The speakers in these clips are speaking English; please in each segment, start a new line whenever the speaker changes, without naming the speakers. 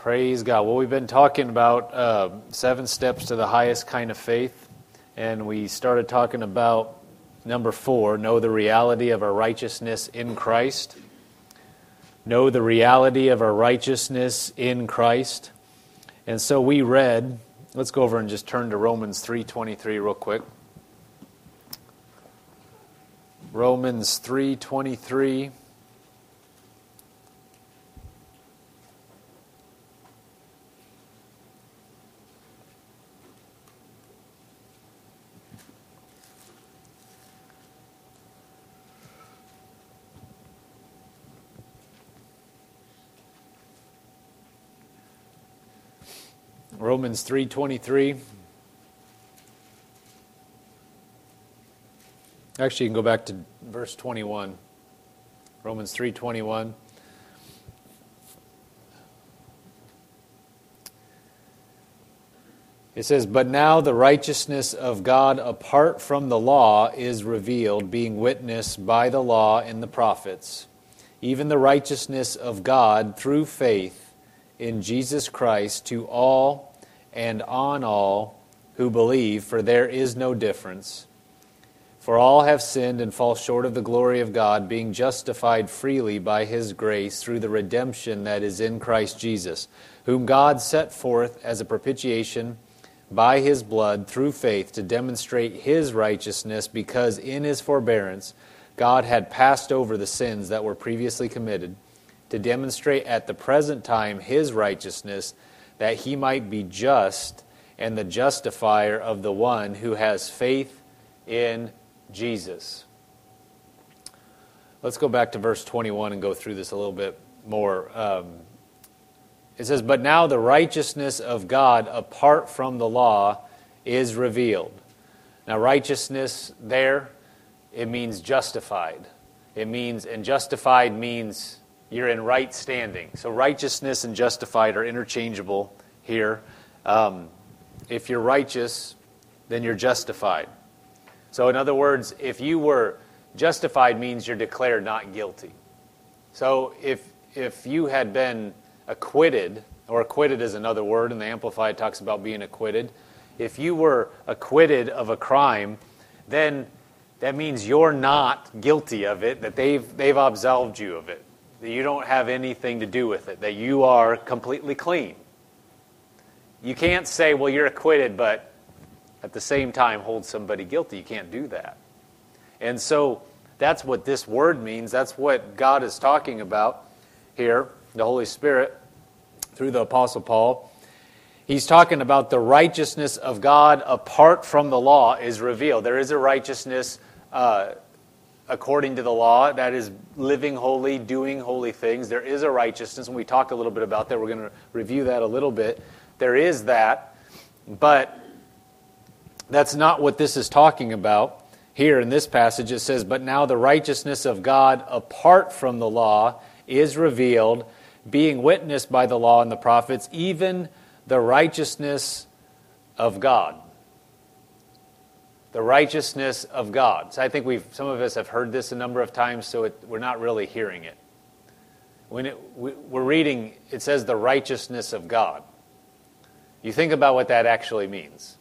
Praise God. Well, we've been talking about 7 steps to the highest kind of faith, and we started talking about number 4, know the reality of our righteousness in Christ. Know the reality of our righteousness in Christ. And so we read, let's go over and just turn to Romans 3:23 real quick. Romans 3:23. Romans 3:23. Actually, you can go back to verse 21. Romans 3:21. It says, "But now the righteousness of God apart from the law is revealed, being witnessed by the law and the prophets, even the righteousness of God through faith in Jesus Christ to all and on all who believe, for there is no difference. For all have sinned and fall short of the glory of God, being justified freely by His grace through the redemption that is in Christ Jesus, whom God set forth as a propitiation by His blood through faith to demonstrate His righteousness, because in His forbearance God had passed over the sins that were previously committed, to demonstrate at the present time His righteousness, that He might be just and the justifier of the one who has faith in Jesus." Let's go back to verse 21 and go through this a little bit more. It says, "But now the righteousness of God apart from the law is revealed." Now righteousness there, it means justified. And justified means you're in right standing. So righteousness and justified are interchangeable here. If you're righteous, then you're justified. So in other words, if you were justified, means you're declared not guilty. So if you had been acquitted, or acquitted is another word, and the Amplified talks about being acquitted. If you were acquitted of a crime, then that means you're not guilty of it, that they've absolved you of it, that you don't have anything to do with it, that you are completely clean. You can't say, well, you're acquitted, but at the same time hold somebody guilty. You can't do that. And so that's what this word means. That's what God is talking about here, the Holy Spirit, through the Apostle Paul. He's talking about the righteousness of God apart from the law is revealed. There is a righteousness according to the law, that is living holy, doing holy things. There is a righteousness, and we talked a little bit about that. We're going to review that a little bit. There is that, but that's not what this is talking about. Here in this passage it says, "But now the righteousness of God apart from the law is revealed, being witnessed by the law and the prophets, even the righteousness of God." The righteousness of God. So I think some of us have heard this a number of times, so we're not really hearing it. When we're reading, it says the righteousness of God. You think about what that actually means.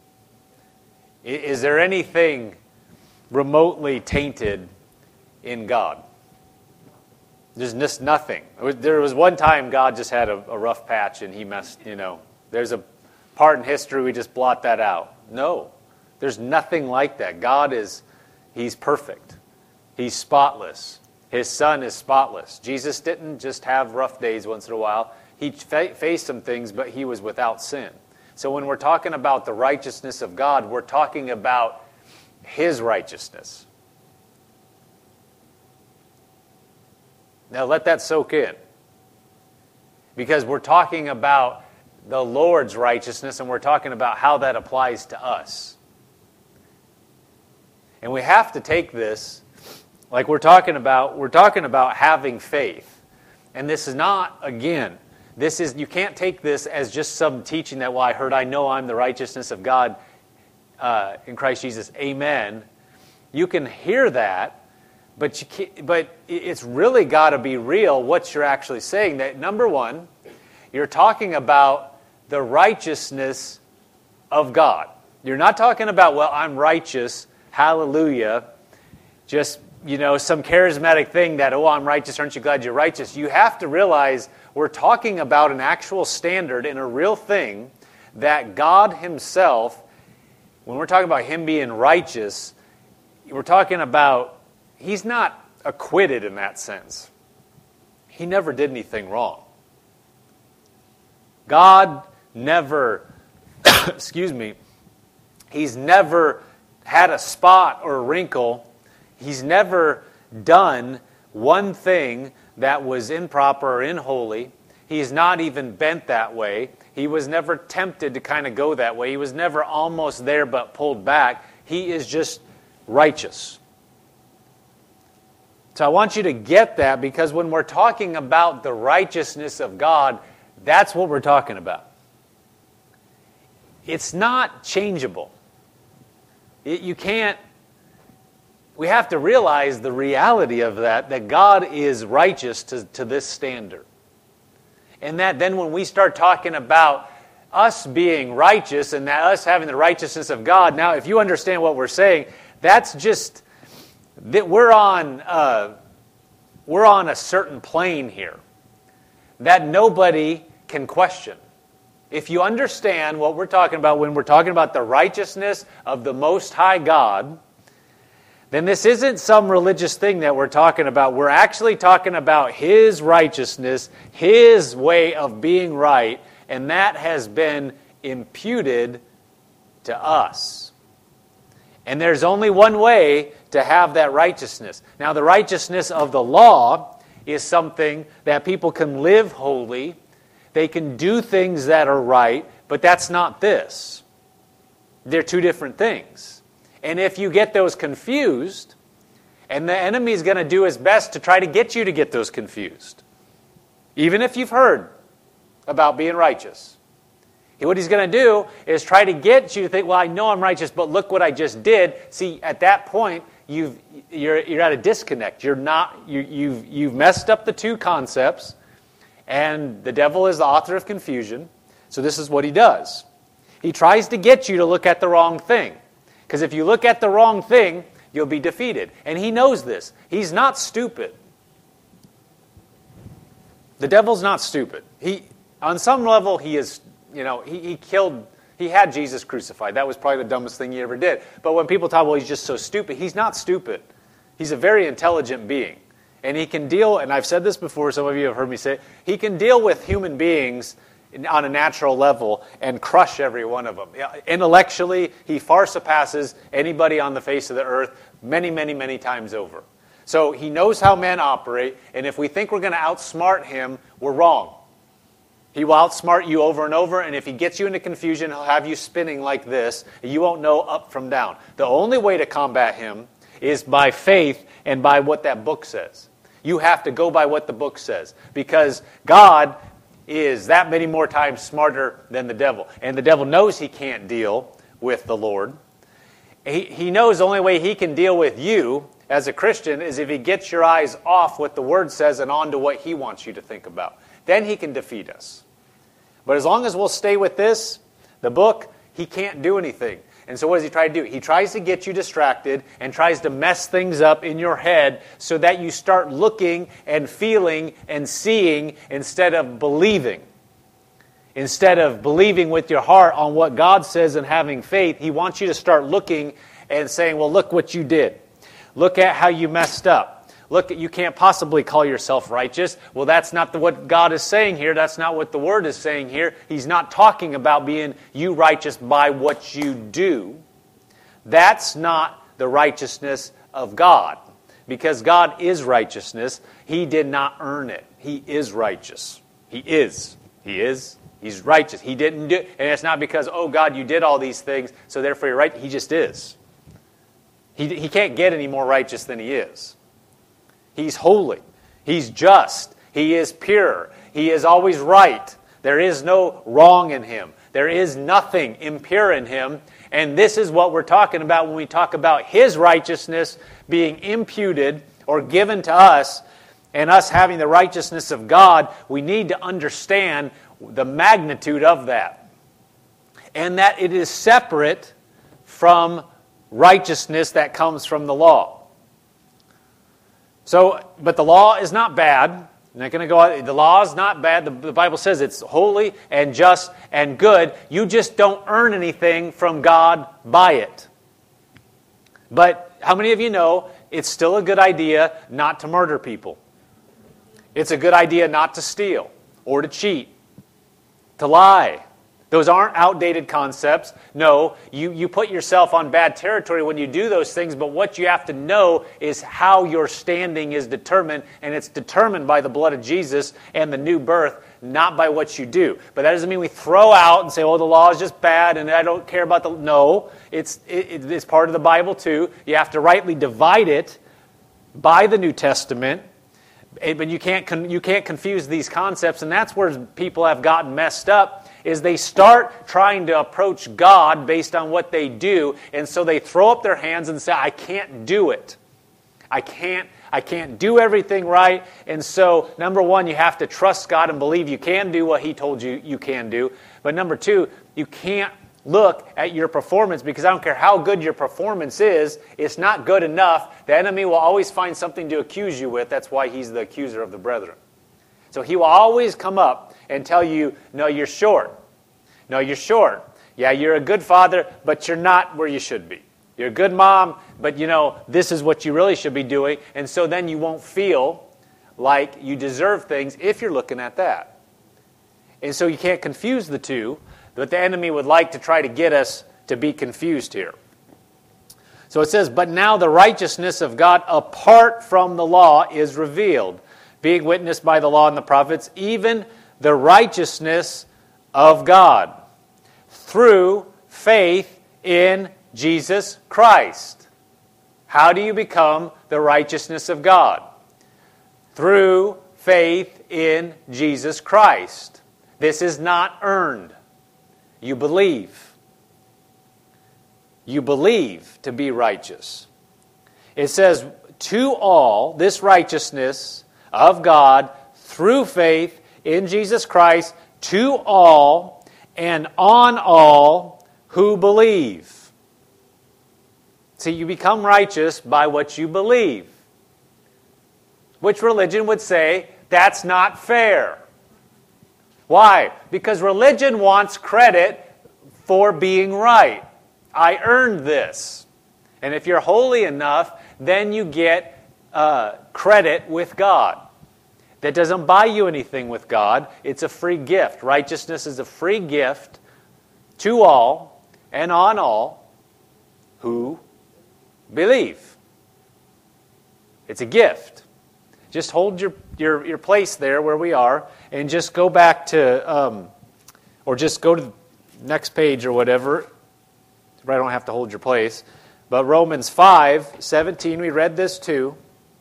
Is there anything remotely tainted in God? There's just nothing. There was one time God just had a rough patch and He messed, there's a part in history we just blot that out. No. There's nothing like that. God He's perfect. He's spotless. His Son is spotless. Jesus didn't just have rough days once in a while. He faced some things, but He was without sin. So when we're talking about the righteousness of God, we're talking about His righteousness. Now let that soak in. Because we're talking about the Lord's righteousness, and we're talking about how that applies to us. And we have to take this, like we're talking about having faith. And this is not, again, you can't take this as just some teaching that, well, I know I'm the righteousness of God in Christ Jesus, amen. You can hear that, but it's really got to be real what you're actually saying. That number one, You're talking about the righteousness of God. You're not talking about, well, I'm righteous, hallelujah, just, some charismatic thing that, oh, I'm righteous, aren't you glad you're righteous? You have to realize we're talking about an actual standard and a real thing that God himself, when we're talking about him being righteous, we're talking about he's not acquitted in that sense. He never did anything wrong. God never, he's never had a spot or a wrinkle. He's never done one thing that was improper or unholy. He's not even bent that way. He was never tempted to kind of go that way. He was never almost there but pulled back. He is just righteous. So I want you to get that, because when we're talking about the righteousness of God, that's what we're talking about. It's not changeable. You can't. We have to realize the reality of that God is righteous to this standard. And that then when we start talking about us being righteous and that us having the righteousness of God, now if you understand what we're saying, that's just that we're on a certain plane here that nobody can question. If you understand what we're talking about when we're talking about the righteousness of the Most High God, then this isn't some religious thing that we're talking about. We're actually talking about his righteousness, his way of being right, and that has been imputed to us. And there's only one way to have that righteousness. Now, the righteousness of the law is something that people can live holy. They can do things that are right, but that's not this. They're two different things. And if you get those confused, and the enemy is going to do his best to try to get you to get those confused, even if you've heard about being righteous. What he's going to do is try to get you to think, well, I know I'm righteous, but look what I just did. See, at that point, you're at a disconnect. You've messed up the two concepts, and the devil is the author of confusion. So this is what he does. He tries to get you to look at the wrong thing. Because if you look at the wrong thing, you'll be defeated. And he knows this. He's not stupid. The devil's not stupid. On some level, he is, he had Jesus crucified. That was probably the dumbest thing he ever did. But when people talk, well, he's just so stupid, he's not stupid. He's a very intelligent being. And he can deal, and I've said this before, some of you have heard me say it, he can deal with human beings on a natural level and crush every one of them. Intellectually, he far surpasses anybody on the face of the earth many, many, many times over. So he knows how men operate, and if we think we're going to outsmart him, we're wrong. He will outsmart you over and over, and if he gets you into confusion, he'll have you spinning like this, and you won't know up from down. The only way to combat him is by faith and by what that book says. You have to go by what the book says, because God is that many more times smarter than the devil. And the devil knows he can't deal with the Lord. He knows the only way he can deal with you as a Christian is if he gets your eyes off what the Word says and onto what he wants you to think about. Then he can defeat us. But as long as we'll stay with this, the book, he can't do anything. And so what does he try to do? He tries to get you distracted and tries to mess things up in your head so that you start looking and feeling and seeing instead of believing. Instead of believing with your heart on what God says and having faith, he wants you to start looking and saying, well, look what you did. Look at how you messed up. Look, you can't possibly call yourself righteous. Well, that's not what God is saying here. That's not what the Word is saying here. He's not talking about being you righteous by what you do. That's not the righteousness of God. Because God is righteousness. He did not earn it. He is righteous. He is. He is. He's righteous. He didn't do it. And it's not because, oh, God, you did all these things, so therefore you're right. He just is. He can't get any more righteous than he is. He's holy. He's just. He is pure. He is always right. There is no wrong in him. There is nothing impure in him. And this is what we're talking about when we talk about his righteousness being imputed or given to us and us having the righteousness of God. We need to understand the magnitude of that. And that it is separate from righteousness that comes from the law. So, but the law is not bad. I'm not going to go out. The law is not bad. The Bible says it's holy and just and good. You just don't earn anything from God by it. But how many of you know it's still a good idea not to murder people? It's a good idea not to steal or to cheat, to lie. Those aren't outdated concepts. No, you put yourself on bad territory when you do those things, but what you have to know is how your standing is determined, and it's determined by the blood of Jesus and the new birth, not by what you do. But that doesn't mean we throw out and say, oh, the law is just bad and I don't care about the... No, it's part of the Bible too. You have to rightly divide it by the New Testament. But you can't confuse these concepts, and that's where people have gotten messed up, is they start trying to approach God based on what they do, and so they throw up their hands and say, I can't do it. I can't do everything right. And so, number one, you have to trust God and believe you can do what He told you you can do. But number two, you can't look at your performance, because I don't care how good your performance is, it's not good enough. The enemy will always find something to accuse you with. That's why he's the accuser of the brethren. So he will always come up and tell you, no, you're short. No, you're short. Yeah, you're a good father, but you're not where you should be. You're a good mom, but this is what you really should be doing. And so then you won't feel like you deserve things if you're looking at that. And so you can't confuse the two. But the enemy would like to try to get us to be confused here. So it says, but now the righteousness of God apart from the law is revealed, being witnessed by the law and the prophets, even the righteousness of God through faith in Jesus Christ. How do you become the righteousness of God? Through faith in Jesus Christ. This is not earned. You believe. You believe to be righteous. It says, to all, this righteousness of God through faith in Jesus Christ, to all and on all who believe. See, you become righteous by what you believe. Which religion would say, that's not fair. Why? Because religion wants credit for being right. I earned this. And if you're holy enough, then you get credit with God. That doesn't buy you anything with God. It's a free gift. Righteousness is a free gift to all and on all who believe. It's a gift. Just hold your place there where we are, and just go back to, or just go to the next page or whatever. I don't have to hold your place. But Romans 5:17, we read this too.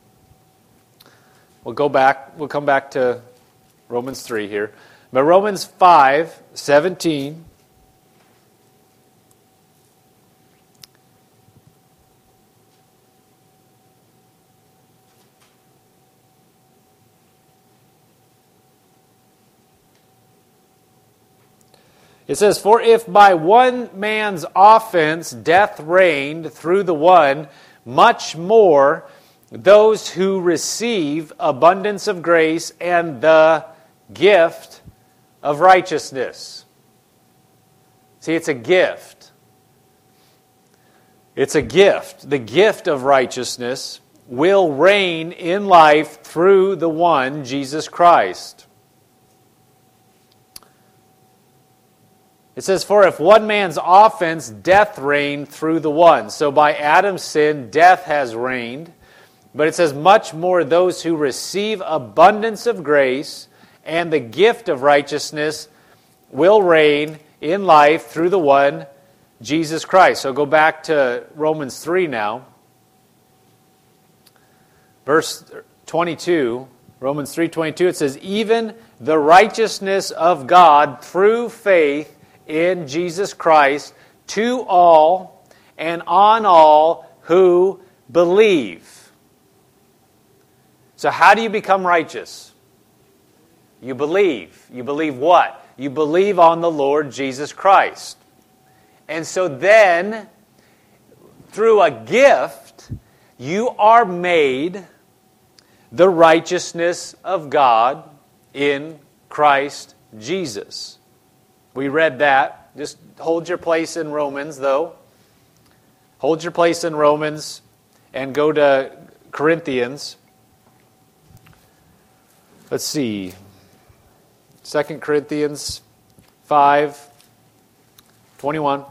We'll come back to Romans 3 here. But Romans 5:17. It says, for if by one man's offense death reigned through the one, much more those who receive abundance of grace and the gift of righteousness. See, it's a gift. It's a gift. The gift of righteousness will reign in life through the one, Jesus Christ. It says, for if one man's offense, death reigned through the one. So by Adam's sin, death has reigned. But it says, much more those who receive abundance of grace and the gift of righteousness will reign in life through the one, Jesus Christ. So go back to Romans 3 now. Verse 22, Romans 3:22, it says, even the righteousness of God through faith in Jesus Christ to all and on all who believe. So how do you become righteous? You believe. You believe what? You believe on the Lord Jesus Christ. And so then, through a gift, you are made the righteousness of God in Christ Jesus. We read that. Just hold your place in Romans, though. Hold your place in Romans and go to Corinthians. Let's see. 2 Corinthians 5:21.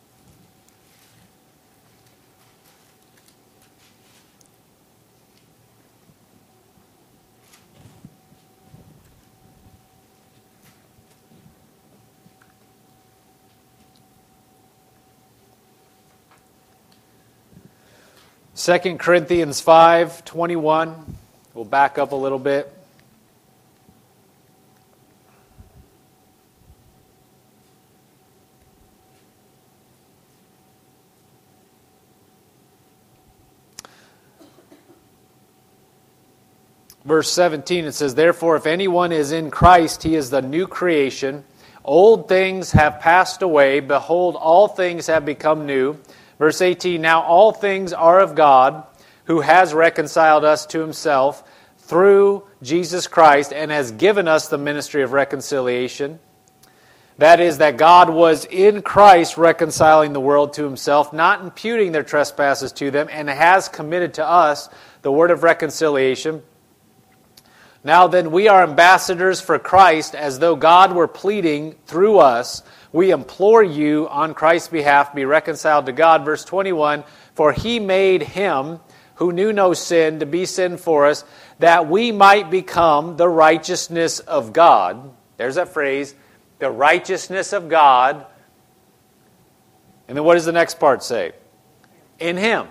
Second Corinthians 5:21. We'll back up a little bit. Verse 17, it says, "Therefore, if anyone is in Christ, he is the new creation. Old things have passed away. Behold, all things have become new." Verse 18, "Now all things are of God, who has reconciled us to himself through Jesus Christ, and has given us the ministry of reconciliation. That is, that God was in Christ reconciling the world to himself, not imputing their trespasses to them, and has committed to us the word of reconciliation. Now then, we are ambassadors for Christ, as though God were pleading through us. We implore you on Christ's behalf, be reconciled to God." Verse 21, "For he made him who knew no sin to be sin for us, that we might become the righteousness of God." There's that phrase, the righteousness of God. And then what does the next part say? In him.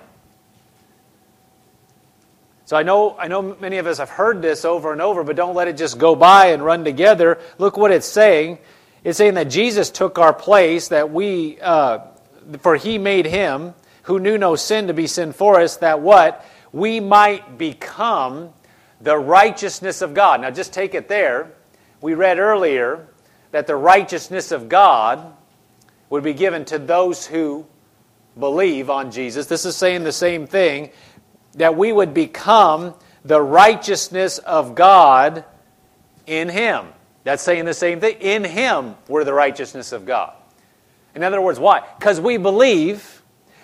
So I know many of us have heard this over and over, but don't let it just go by and run together. Look what it's saying. It's saying that Jesus took our place, that for he made him who knew no sin to be sin for us, that what? We might become the righteousness of God. Now just take it there. We read earlier that the righteousness of God would be given to those who believe on Jesus. This is saying the same thing, that we would become the righteousness of God in him. That's saying the same thing. In him, we're the righteousness of God. In other words, why? Because we believe,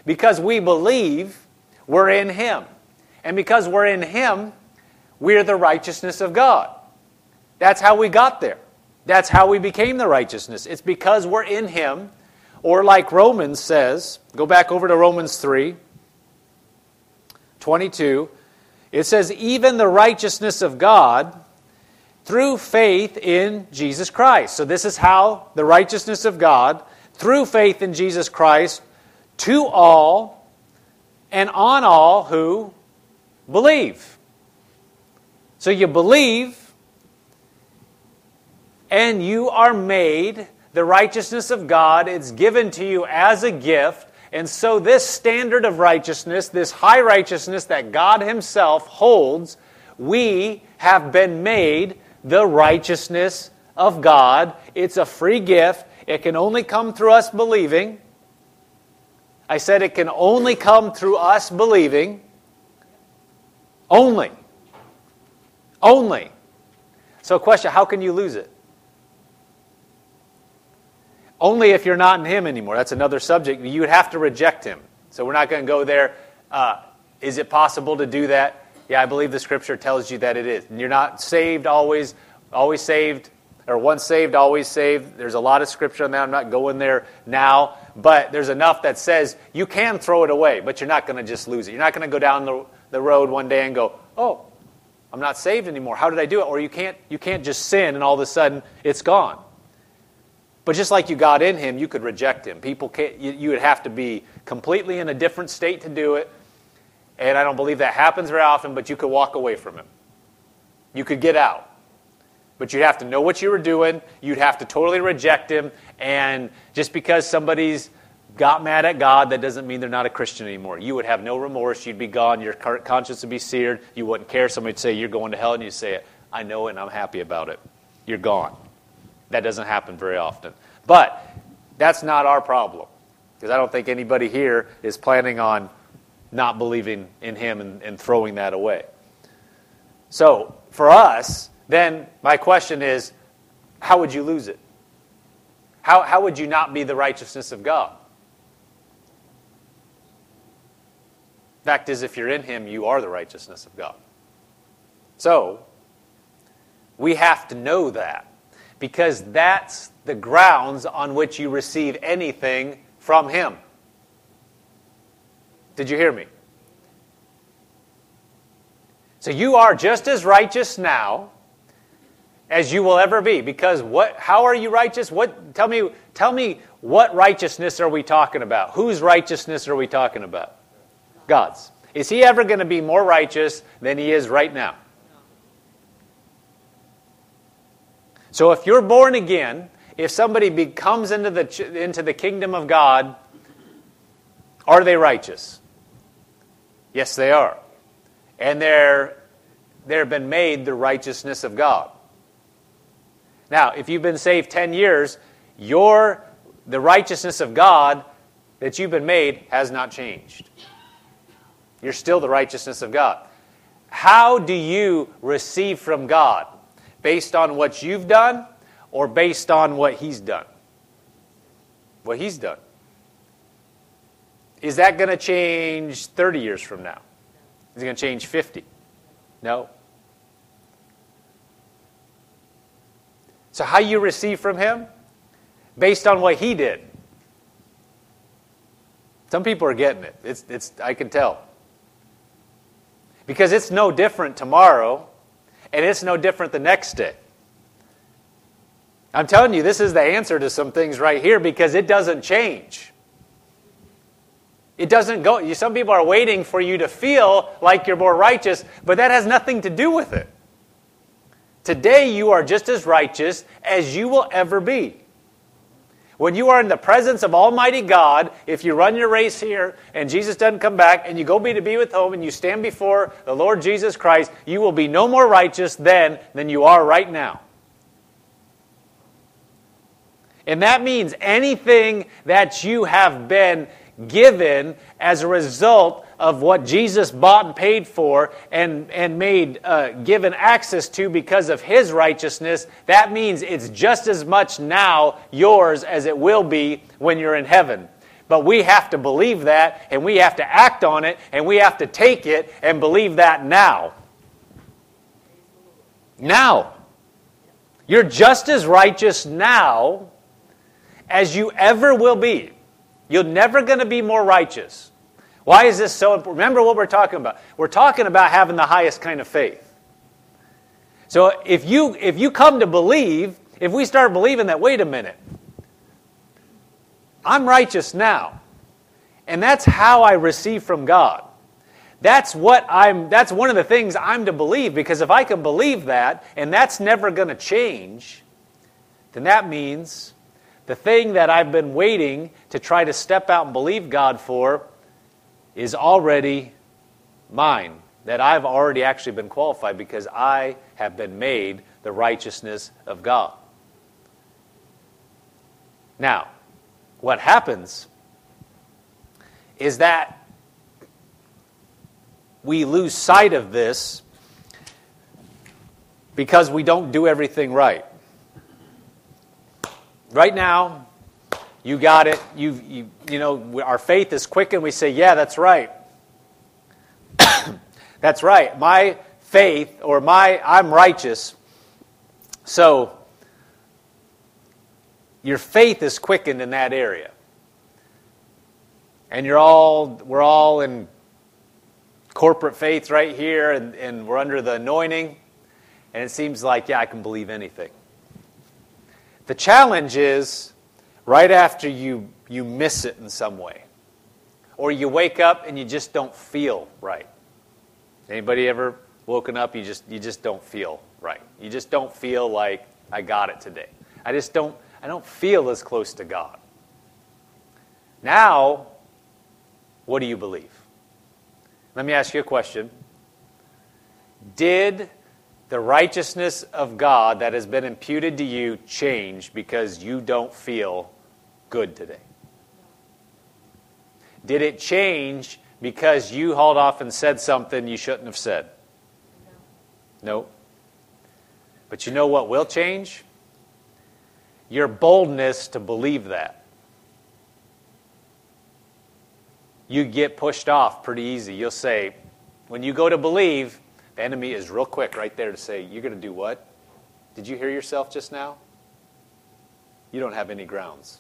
we're in him. And because we're in him, we're the righteousness of God. That's how we got there. That's how we became the righteousness. It's because we're in him, or like Romans says, go back over to Romans 3:22, it says, "Even the righteousness of God through faith in Jesus Christ." So this is how the righteousness of God, through faith in Jesus Christ, to all and on all who believe. So you believe, and you are made the righteousness of God. It's given to you as a gift. And so this standard of righteousness, this high righteousness that God himself holds, we have been made the righteousness of God. It's a free gift. It can only come through us believing. I said it can only come through us believing. Only. Only. So question, how can you lose it? Only if you're not in him anymore. That's another subject. You would have to reject him. So we're not going to go there. Is it possible to do that? Yeah, I believe the Scripture tells you that it is. And you're not saved always saved, or once saved, always saved. There's a lot of Scripture on that. I'm not going there now. But there's enough that says you can throw it away, but you're not going to just lose it. You're not going to go down the road one day and go, "Oh, I'm not saved anymore. How did I do it?" Or you can't just sin and all of a sudden it's gone. But just like you got in him, you could reject him. People can't. You would have to be completely in a different state to do it. And I don't believe that happens very often, but you could walk away from him. You could get out. But you'd have to know what you were doing. You'd have to totally reject him. And just because somebody's got mad at God, that doesn't mean they're not a Christian anymore. You would have no remorse. You'd be gone. Your conscience would be seared. You wouldn't care. Somebody would say, "You're going to hell," and you'd say, "I know it, and I'm happy about it." You're gone. That doesn't happen very often. But that's not our problem, because I don't think anybody here is planning on not believing in him and throwing that away. So for us, then my question is, how would you lose it? How would you not be the righteousness of God? Fact is, if you're in him, you are the righteousness of God. So we have to know that, because that's the grounds on which you receive anything from him. Did you hear me? So you are just as righteous now as you will ever be. Because how are you righteous? Tell me what righteousness are we talking about? Whose righteousness are we talking about? God's. Is he ever going to be more righteous than he is right now? So if you're born again, if somebody comes into the kingdom of God, are they righteous? Yes, they are. And they've been made the righteousness of God. Now, if you've been saved 10 years, the righteousness of God that you've been made has not changed. You're still the righteousness of God. How do you receive from God? Based on what you've done or based on what he's done? What he's done. Is that going to change 30 years from now? Is it going to change 50? No. So how you receive from him? Based on what he did. Some people are getting it. I can tell. Because it's no different tomorrow, and it's no different the next day. I'm telling you, this is the answer to some things right here, because it doesn't change. It doesn't go. Some people are waiting for you to feel like you're more righteous, but that has nothing to do with it. Today you are just as righteous as you will ever be. When you are in the presence of Almighty God, if you run your race here and Jesus doesn't come back and you go to be with home and you stand before the Lord Jesus Christ, you will be no more righteous then than you are right now. And that means anything that you have been given as a result of what Jesus bought and paid for and given access to because of his righteousness, that means it's just as much now yours as it will be when you're in heaven. But we have to believe that, and we have to act on it, and we have to take it and believe that now. Now. You're just as righteous now as you ever will be. You're never going to be more righteous. Why is this so important? Remember what we're talking about. We're talking about having the highest kind of faith. So if you come to believe, if we start believing that, wait a minute, I'm righteous now, and that's how I receive from God. That's one of the things I'm to believe, because if I can believe that, and that's never going to change, then that means the thing that I've been waiting to try to step out and believe God for is already mine. That I've already actually been qualified because I have been made the righteousness of God. Now, what happens is that we lose sight of this because we don't do everything right. Right now, you got it. You know, our faith is quickened. We say, yeah, that's right. That's right. My faith, I'm righteous. So, your faith is quickened in that area. And we're all in corporate faith right here, and we're under the anointing. And it seems like, yeah, I can believe anything. The challenge is right after you miss it in some way. Or you wake up and you just don't feel right. Anybody ever woken up, you just don't feel right. You just don't feel like I got it today. I don't feel as close to God. Now, what do you believe? Let me ask you a question. Did the righteousness of God that has been imputed to you change because you don't feel good today? Did it change because you hauled off and said something you shouldn't have said? No. But you know what will change? Your boldness to believe that. You get pushed off pretty easy. You'll say, when you go to believe, the enemy is real quick right there to say, you're going to do what? Did you hear yourself just now? You don't have any grounds.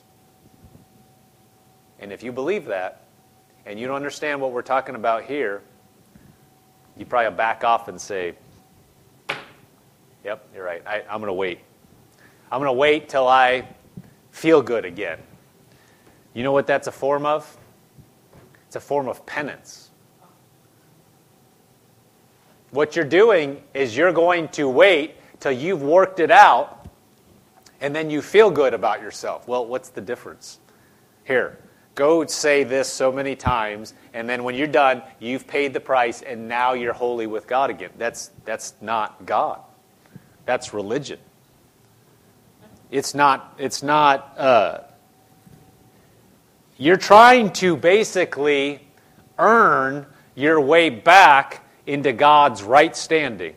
And if you believe that, and you don't understand what we're talking about here, you probably back off and say, yep, you're right. I'm going to wait. I'm going to wait till I feel good again. You know what that's a form of? It's a form of penance. What you're doing is you're going to wait till you've worked it out, and then you feel good about yourself. Well, what's the difference? Here, go say this so many times, and then when you're done, you've paid the price, and now you're holy with God again. That's not God. That's religion. It's not, you're trying to basically earn your way back into God's right standing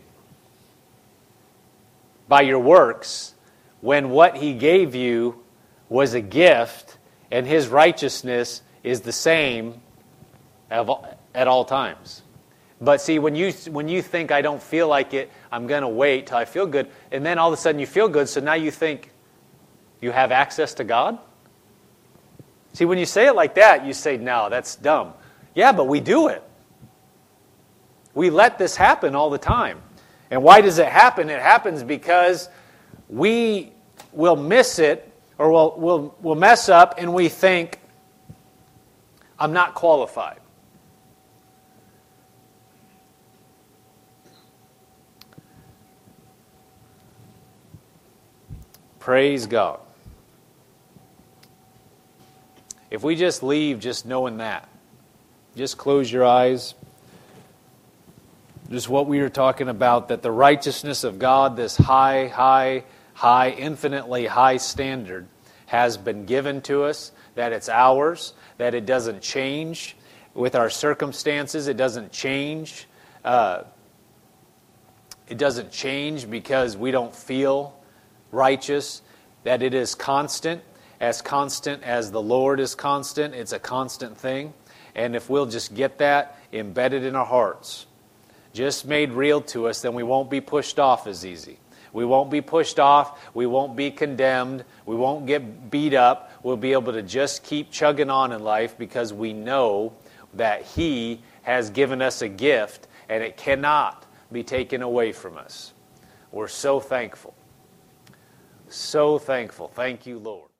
by your works, when what He gave you was a gift, and His righteousness is the same at all times. But see, when you think, I don't feel like it, I'm going to wait till I feel good, and then all of a sudden you feel good, so now you think you have access to God? See, when you say it like that, you say, no, that's dumb. Yeah, but we do it. We let this happen all the time. And why does it happen? It happens because we will miss it, or we'll mess up, and we think, I'm not qualified. Praise God. If we just leave just knowing that, just close your eyes. Just what we were talking about, that the righteousness of God, this high, infinitely high standard, has been given to us, that it's ours, that it doesn't change with our circumstances. It doesn't change. It doesn't change because we don't feel righteous, that it is constant as the Lord is constant. It's a constant thing. And if we'll just get that embedded in our hearts, just made real to us, then we won't be pushed off as easy. We won't be pushed off. We won't be condemned. We won't get beat up. We'll be able to just keep chugging on in life because we know that He has given us a gift and it cannot be taken away from us. We're so thankful. So thankful. Thank you, Lord.